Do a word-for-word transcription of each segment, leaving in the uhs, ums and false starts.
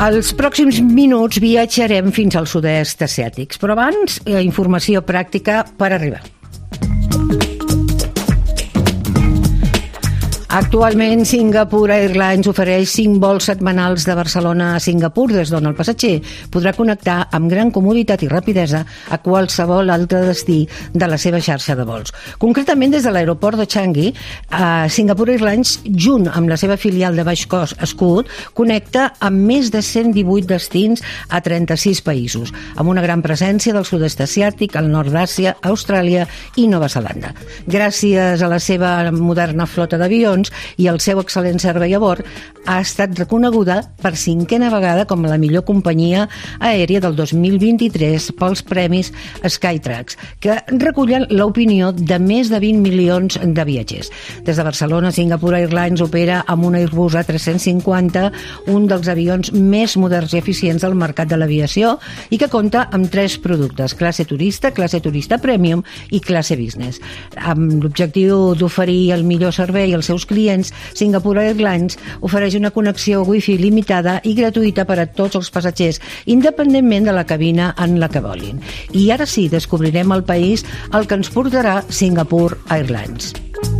Els pròxims minuts viatjarem fins al sud-est asiàtic, però abans, informació pràctica per arribar. Actualment, Singapore Airlines ofereix cinc vols setmanals de Barcelona a Singapur, des d'on el passatger podrà connectar amb gran comoditat i rapidesa a qualsevol altre destí de la seva xarxa de vols. Concretament, des de l'aeroport de Changi, a Singapore Airlines, junt amb la seva filial de baix cost, Scoot, connecta amb més de cent divuit destins a trenta-sis països, amb una gran presència del sud-est asiàtic, el nord d'Àsia, Austràlia i Nova Zelanda. Gràcies a la seva moderna flota d'avions i el seu excel·lent servei a bord, ha estat reconeguda per cinquena vegada com la millor companyia aèria del dos mil vint-i-tres pels premis Skytrax, que recullen l'opinió de més de vint milions de viatgers. Des de Barcelona, Singapore Airlines opera amb un Airbus A tres-cents cinquanta, un dels avions més moderns i eficients del mercat de l'aviació i que compta amb tres productes: classe turista, classe turista premium i classe business. Amb l'objectiu d'oferir el millor servei als seus clients, Singapore Airlines ofereix una connexió wifi limitada i gratuïta per a tots els passatgers, independentment de la cabina en la que volin. I ara sí, descobrirem el país al que ens portarà Singapore Airlines.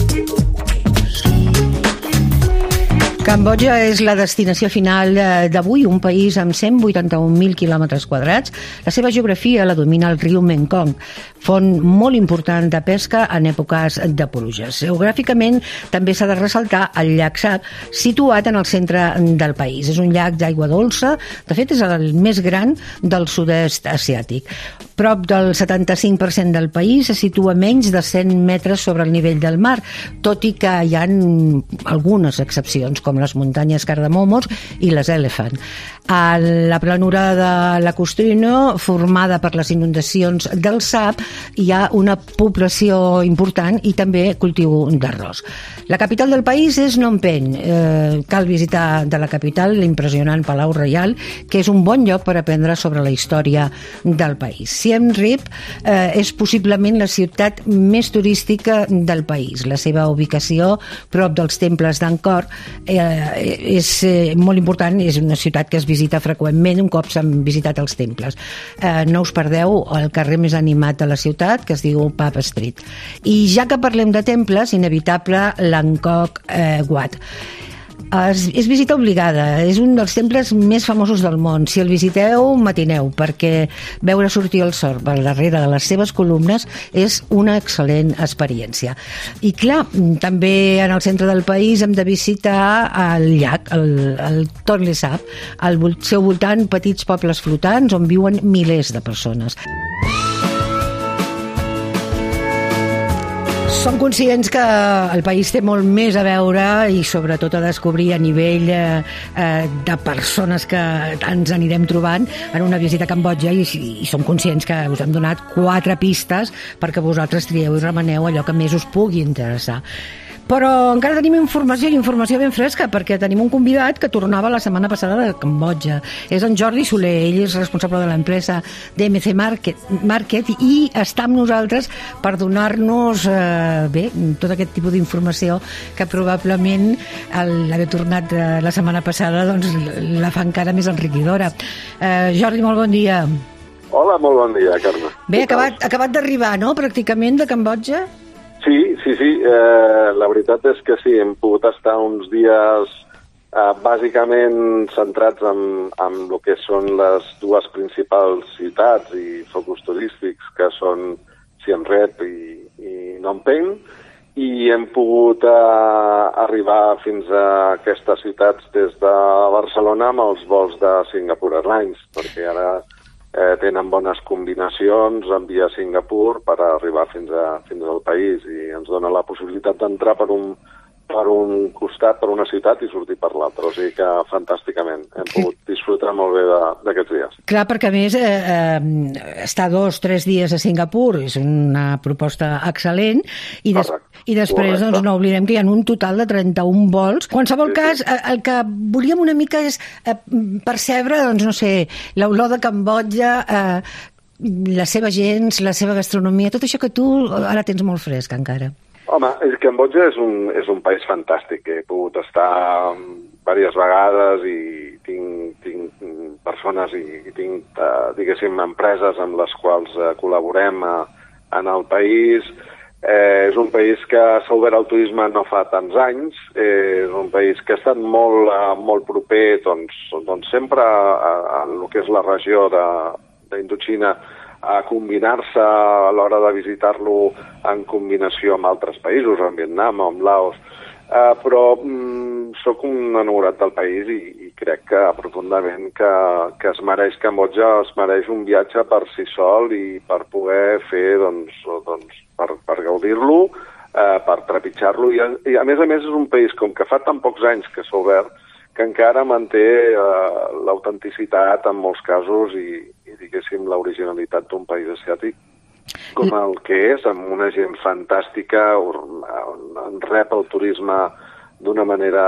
Cambodja és la destinació final d'avui, un país amb cent vuitanta-un mil quilòmetres quadrats. La seva geografia la domina el riu Mekong, font molt important de pesca en èpoques de pluges. Geogràficament també s'ha de ressaltar el llac Sap, situat en el centre del país. És un llac d'aigua dolça, de fet és el més gran del sud-est asiàtic. Prop del setanta-cinc per cent del país se situa menys de cent metres sobre el nivell del mar, tot i que hi ha algunes excepcions, com les muntanyes Cardamomos i les Elephant. A la planura de la Costrino, formada per les inundacions del Sap, hi ha una població important i també cultiu d'arròs. La capital del país és Phnom Penh. Eh, cal visitar de la capital l'impressionant Palau Reial, que és un bon lloc per aprendre sobre la història del país. Siem Reap eh, és possiblement la ciutat més turística del país. La seva ubicació, prop dels temples d'Angkor, eh, és eh, molt important. És una ciutat que es visita freqüentment un cop s'han visitat els temples. Eh, no us perdeu el carrer més animat de la ciutat, que es diu Pub Street. I ja que parlem de temples, inevitable l'Angkor eh, Wat. És, és visita obligada, és un dels temples més famosos del món. Si el visiteu, matineu, perquè veure sortir el sol per darrere de les seves columnes és una excel·lent experiència. I clar, també en el centre del país hem de visitar el llac, el, el Tonle Sap, al seu voltant petits pobles flotants on viuen milers de persones. Som conscients que el país té molt més a veure i sobretot a descobrir a nivell eh, de persones que ens anirem trobant en una visita a Cambodja i, i som conscients que us hem donat quatre pistes perquè vosaltres trieu i remeneu allò que més us pugui interessar. Però encara tenim informació, i informació ben fresca, perquè tenim un convidat que tornava la setmana passada de Cambodja. És en Jordi Soler, ell és responsable de l'empresa D M C Market, Market i està amb nosaltres per donar-nos eh, bé, tot aquest tipus d'informació que probablement l'haver tornat la setmana passada doncs, la fa encara més enriquidora. Eh, Jordi, molt bon dia. Hola, molt bon dia, Carme. Bé, acabat, acabat d'arribar, no?, pràcticament, de Cambodja? Sí, sí, sí. Eh, la veritat és que sí, hem pogut estar uns dies eh, bàsicament centrats en, en el que són les dues principals ciutats i focus turístics, que són Siem Reap i, i Phnom Penh, i hem pogut eh, arribar fins a aquestes ciutats des de Barcelona amb els vols de Singapore Airlines, perquè ara Eh, tenen bones combinacions en via Singapur per arribar fins, a, fins al país i ens dona la possibilitat d'entrar per un, per un costat, per una ciutat i sortir per l'altra. O sigui que fantàsticament hem pogut disfrutar molt bé d'aquests dies. Clar, perquè a més eh, eh, estar dos, tres dies a Singapur és una proposta excel·lent i, des, i després doncs, no oblidem que hi ha un total de trenta-un vols. En qualsevol sí, cas, sí. El que volíem una mica és eh, percebre, doncs no sé, l'olor de Cambodja, eh, la seva gent, la seva gastronomia, tot això que tu ara tens molt fresc encara. Home, Cambodja és un, és un país fantàstic. He pogut estar diverses vegades i tinc, tinc persones i, i tinc, eh, diguéssim, empreses amb les quals eh, col·laborem a, en el país. Eh, és un país que s'ha obert al turisme no fa tants anys. Eh, és un país que ha estat molt, eh, molt proper doncs, doncs sempre a, a, a el que és la regió d'Indoxina, a combinar-se a l'hora de visitar-lo en combinació amb altres països, amb Vietnam o amb Laos. Uh, però mm, sóc un enamorat del país i, i crec que profundament que, que es mereix Cambodja, es mereix un viatge per si sol i per poder fer, doncs, doncs per, per gaudir-lo, uh, per trepitjar-lo. I, I a més a més és un país, com que fa tan pocs anys que s'ha obert, que encara manté uh, l'autenticitat en molts casos i, i diguéssim, l'originalitat d'un país asiàtic com el que és, amb una gent fantàstica, en rep el turisme d'una manera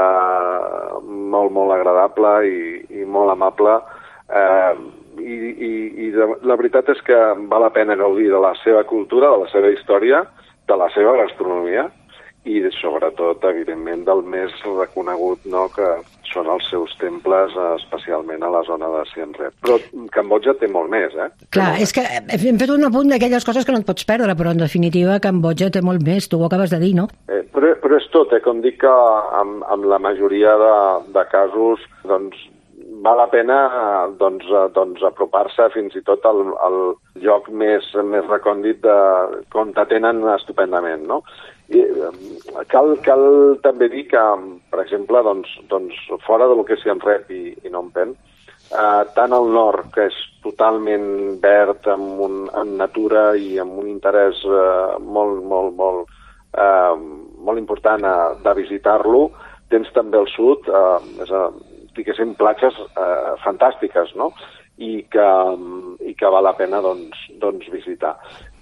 molt, molt agradable i, i molt amable. Eh, i, i, i de, la veritat és que val la pena gaudir de la seva cultura, de la seva història, de la seva gastronomia i sobretot, evidentment, del més reconegut, no?, que són els seus temples, especialment a la zona de Siem Reap. Però Cambodja té molt més, eh? Clar, és que hem fet un apunt d'aquelles coses que no et pots perdre, però en definitiva Cambodja té molt més, tu ho acabes de dir, no? Eh, però, però és tot, eh? Com dic que amb, amb la majoria de, de casos, doncs, val la pena doncs, doncs, apropar-se fins i tot al, al lloc més, més recòndit de, on t'atenen estupendament, no? I, cal, cal també dir que, per exemple, doncs, doncs, fora del que és Siem Reap i, i Phnom Penh, eh, tant al nord, que és totalment verd, amb, un, amb natura i amb un interès eh, molt, molt, molt, eh, molt important eh, de visitar-lo, tens també al sud, eh, és, eh, diguéssim, platges eh, fantàstiques, no?, i que, i que val la pena doncs, doncs visitar.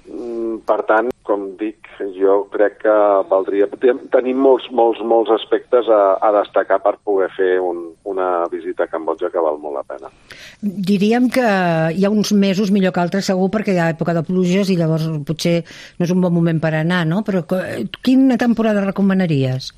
Per tant, com dic, jo crec que valdria... Tenim molts, molts, molts aspectes a, a destacar per poder fer un, una visita a Cambodja que val molt la pena. Diríem que hi ha uns mesos millor que altres, segur, perquè hi ha època de pluges i llavors potser no és un bon moment per anar, no? Però quina temporada recomanaries?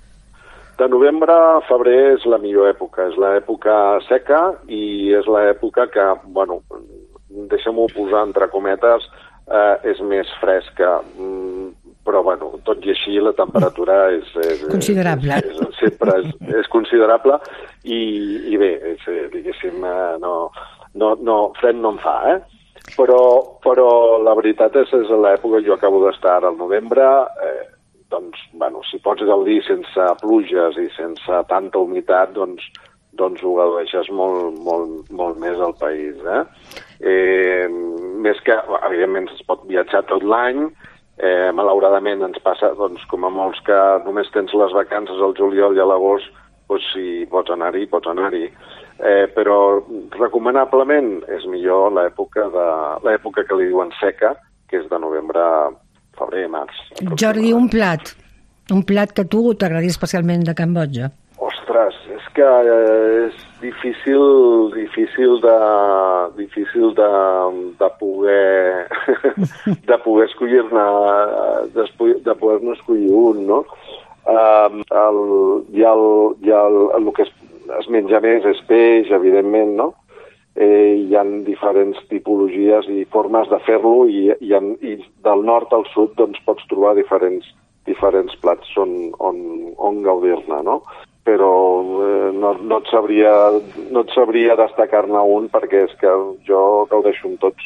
De novembre a febrer és la millor època. És l'època seca i és l'època que, bueno, deixem-ho posar entre cometes, Uh, és més fresca, mm, però bueno, tot i així la temperatura és... és considerable. És, és, sempre és, és considerable i, i bé, és, diguéssim, no, no, no, fred no en fa, eh? Però, però la veritat és que és l'època, jo acabo d'estar al novembre, eh, doncs, bueno, si pots gaudir sense pluges i sense tanta humitat, doncs, doncs ho gaudeixes molt, molt, molt més al país, eh? Eh, més que, evidentment, es pot viatjar tot l'any, eh, malauradament ens passa, doncs, com a molts que només tens les vacances al juliol i a l'agost, doncs si pots anar-hi, pots anar-hi. Eh, però recomanablement és millor l'època de l'època que li diuen seca, que és de novembre, febrer, març. Jordi, un plat, un plat que a tu t'agradi especialment de Cambodja. Ostres, és que és difícil, difícil de, difícil de, de poder, de poder escollir-ne, de, de poder-ne escollir un, no? Um, el, hi ha, el, hi ha el, el que es, es menja més és peix, evidentment, no? Eh, hi ha diferents tipologies i formes de fer-lo i, i, en, i del nord al sud doncs, pots trobar diferents, diferents plats on, on, on gaudir-ne, no? Però eh, no, no, et sabria, no et sabria destacar-ne un perquè és que jo gaudeixo amb tots.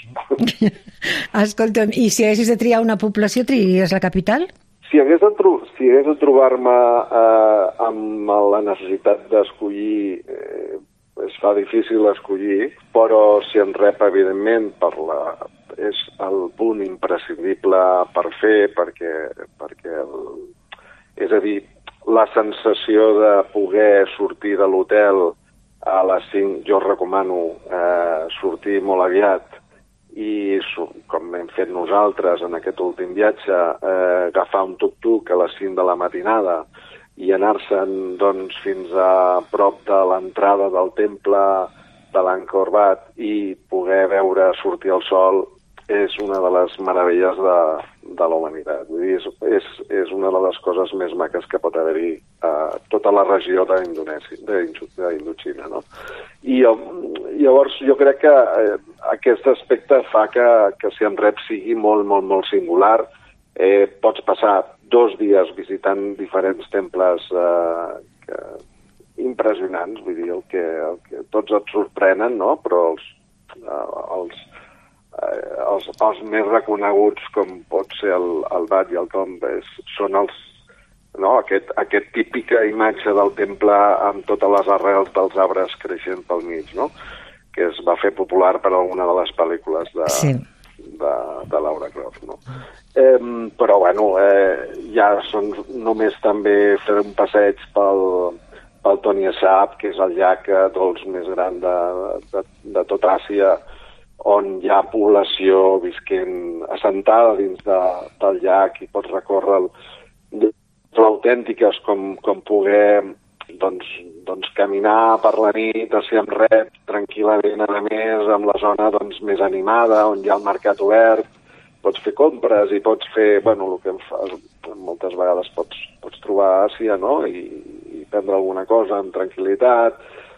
Escolta'm, i si haguessis de triar una població, triaries la capital? Si hagués de, tro si hagués de trobar-me eh, amb la necessitat d'escollir, eh, es fa difícil escollir, però Siem Reap, evidentment, per la, és el punt imprescindible per fer, perquè, perquè el, és a dir, la sensació de poder sortir de l'hotel a les cinc, jo recomano eh, sortir molt aviat i, com hem fet nosaltres en aquest últim viatge, eh, agafar un tuk-tuk a les cinc de la matinada i anar-se'n doncs, fins a prop de l'entrada del temple de l'Angkor Wat i poder veure sortir el sol és una de les meravelles de, de la humanitat. Vull dir, és, és, és una de les coses més maques que pot haver-hi a tota la regió d'Indonèsia, d'Indoxina, no? I llavors jo crec que eh, aquest aspecte fa que, que Siem Reap sigui molt, molt, molt singular. Eh, pots passar dos dies visitant diferents temples eh, que, impressionants, vull dir, el que, el que tots et sorprenen, no? Però els, eh, els Eh, els, els més reconeguts, com pot ser el, el Bat i el Tomb, és, són els, no? aquest, aquest típica imatge del temple amb totes les arrels dels arbres creixent pel mig, no? Que es va fer popular per alguna de les pel·lícules de, sí. de, de Laura Croft, no? Eh, però, bueno, eh, ja són només també fer un passeig pel, pel Tonle Sap, que és el llac dolç més gran de, de, de tot Àsia, on hi ha població visquent assentada dins de, del llac i pots recórrer autèntiques com, com poder doncs, doncs caminar per la nit a Siem Reap tranquil·lament, a més, amb la zona doncs, més animada, on hi ha el mercat obert, pots fer compres i pots fer, bueno, el que em fa, moltes vegades pots, pots trobar a Àsia, no?, i, i prendre alguna cosa amb tranquil·litat.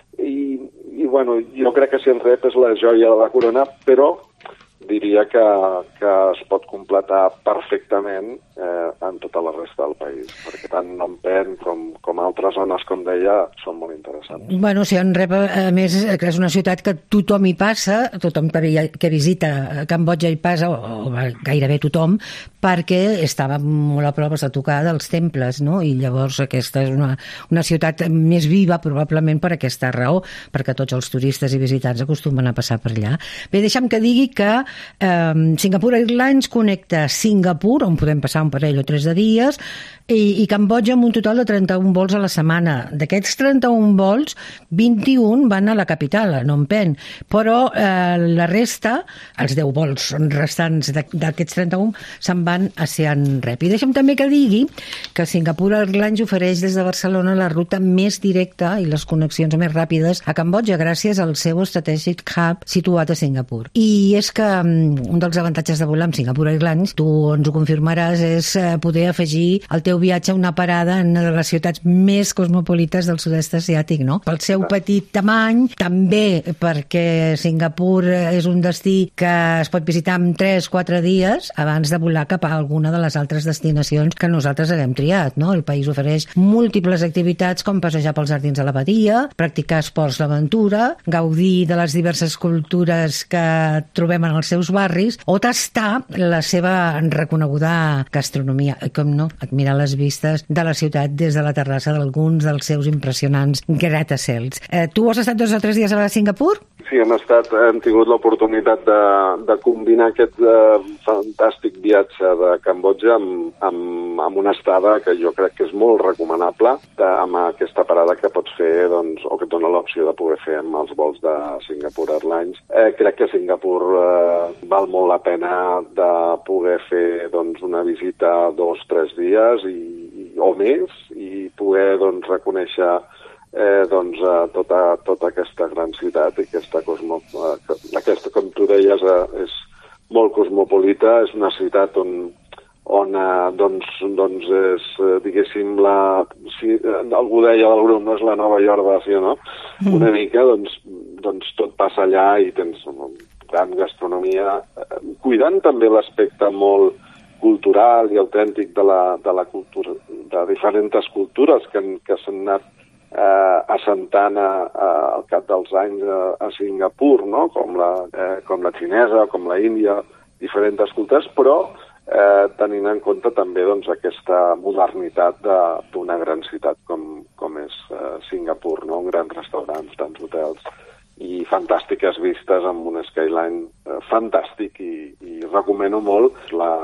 I, i bueno, jo crec que Siem Reap és la joia de la corona, però diria que, que es pot completar perfectament eh, en tota la resta del país, perquè tant Phnom Penh com, com altres zones, com deia, són molt interessants. Bueno, Siem Reap, a més, que és una ciutat que tothom hi passa, tothom que, que visita Cambodja hi passa, o, o gairebé tothom, perquè estava molt a prop de tocar dels temples, no? I llavors aquesta és una, una ciutat més viva, probablement per aquesta raó, perquè tots els turistes i visitants acostumen a passar per allà. Bé, deixa'm que digui que eh, Singapore Airlines connecta Singapur, on podem passar un parell o tres de dies, i, i Cambodja amb un total de trenta-un vols a la setmana. D'aquests trenta-un vols, vint-i-un van a la capital, a Phnom Penh, però eh, la resta, els deu vols restants d'aquests trenta-un, se'n van a Siem Reap. I deixa'm també que digui que Singapore Airlines ofereix des de Barcelona la ruta més directa i les connexions més ràpides a Cambodja gràcies al seu Strategic Hub situat a Singapur. I és que um, un dels avantatges de volar amb Singapore Airlines, tu ens ho confirmaràs, és uh, poder afegir al teu viatge una parada en una de les ciutats més cosmopolites del sud-est asiàtic, no? Pel seu petit tamany, també perquè Singapur és un destí que es pot visitar en tres o quatre dies abans de volar cap a alguna de les altres destinacions que nosaltres haguem triat, no? El país ofereix múltiples activitats com passejar pels jardins de la badia, practicar esports d'aventura, gaudir de les diverses cultures que trobem en els seus barris o tastar la seva reconeguda gastronomia. Com no? Admirar les vistes de la ciutat des de la terrassa d'alguns dels seus impressionants gratacels. Eh, tu has estat dos o tres dies a Singapur? Sí, hem estat, hem tingut l'oportunitat de, de combinar aquest eh, fantàstic viatge de Cambodja amb, amb, amb una estada que jo crec que és molt recomanable, de, amb aquesta parada que pots fer, doncs, o que et dona l'opció de poder fer amb els vols de Singapore Airlines. Eh, crec que Singapur eh, val molt la pena de poder fer doncs, una visita dos o tres dies i, i, o més i poder doncs, reconèixer Eh, doncs, eh, tota, tota aquesta gran ciutat i aquesta, cosmo, eh, aquesta, com tu deies, eh, és molt cosmopolita, és una ciutat on, on eh, doncs, doncs és, eh, diguéssim, la, si eh, algú deia del grup, no és la Nova York d'Àsia, no? Mm. Una mica, doncs, doncs tot passa allà i tens gran gastronomia, eh, cuidant també l'aspecte molt cultural i autèntic de la, de la cultura, de diferents cultures que, que s'han anat Eh, assentant a, a, al cap dels anys a, a Singapur, no? com, la, eh, com la xinesa, com la índia, diferents cultures, però eh, tenint en compte també doncs, aquesta modernitat d'una gran ciutat com, com és eh, Singapur, no? Grans restaurants, tants hotels i fantàstiques vistes amb un skyline eh, fantàstic i, i recomano molt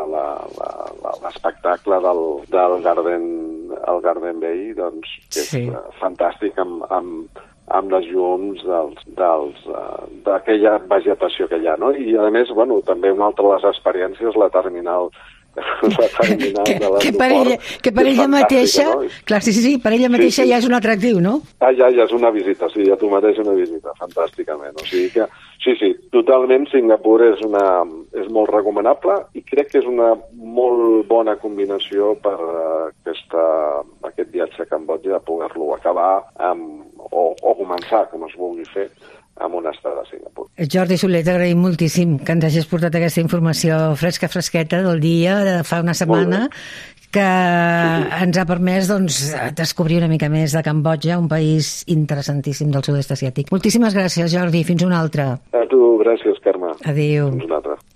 l'espectacle del, del Garden, el Garden Bay, doncs, que és sí. uh, fantàstic amb, amb, amb les llums dels, dels, uh, d'aquella vegetació que hi ha, no? I a més, bueno, també una altra de les experiències, la terminal la terminal que, de l'aeroport. Que per ella, que per ella mateixa, no? Clar, sí, sí, per ella mateixa sí, sí. Ja és un atractiu, no? Ah, ja, ja és una visita, sí, ja tu mateix una visita, fantàsticament. O sigui que Sí, sí, totalment. Singapur és, una, és molt recomanable i crec que és una molt bona combinació per aquesta, aquest viatge a Cambodja, de poder-lo acabar amb, o, o començar, com es vulgui fer, amb una estada a Singapur. Jordi Soler, t'agraïm moltíssim que ens hagis portat aquesta informació fresca, fresqueta del dia de fa una setmana, que sí, sí. ens ha permès doncs, descobrir una mica més de Cambodja, un país interessantíssim del sud-est asiàtic. Moltíssimes gràcies, Jordi. Fins una altra. A tu, gràcies, Carme. Adéu. Fins una altra.